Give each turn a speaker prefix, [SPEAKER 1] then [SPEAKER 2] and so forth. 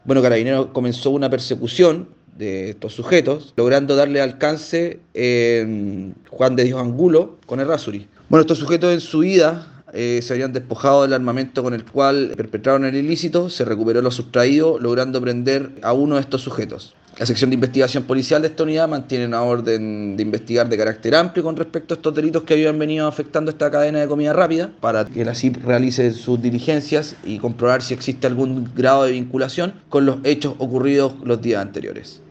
[SPEAKER 1] Bueno, Carabineros comenzó una persecución de estos sujetos, logrando darle alcance en Juan de Dios Angulo con Errázuriz. Bueno, estos sujetos en su vida se habían despojado del armamento con el cual perpetraron el ilícito, se recuperó lo sustraído, logrando prender a uno de estos sujetos. La sección de investigación policial de esta unidad mantiene una orden de investigar de carácter amplio con respecto a estos delitos que habían venido afectando esta cadena de comida rápida, para que la CIP realice sus diligencias y comprobar si existe algún grado de vinculación con los hechos ocurridos los días anteriores.